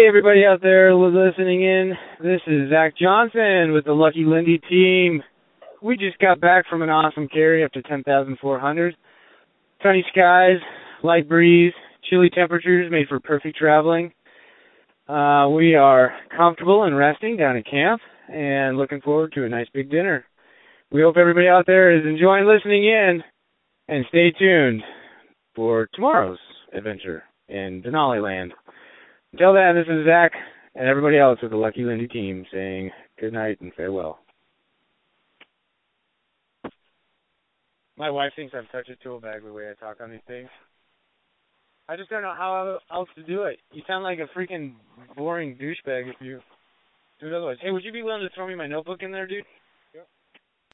everybody out there listening in. This is Zach Johnson with the Lucky Lindy team. We just got back from an awesome carry up to 10,400. Sunny skies, light breeze, chilly temperatures made for perfect traveling. We are comfortable and resting down at camp and looking forward to a nice big dinner. We hope everybody out there is enjoying listening in, and stay tuned for tomorrow's adventure in Denali Land. Until then, this is Zach and everybody else with the Lucky Lindy team saying good night and farewell. My wife thinks I'm such a tool bag the way I talk on these things. I just don't know how else to do it. You sound like a freaking boring douchebag if you do it otherwise. Hey, would you be willing to throw me my notebook in there, dude?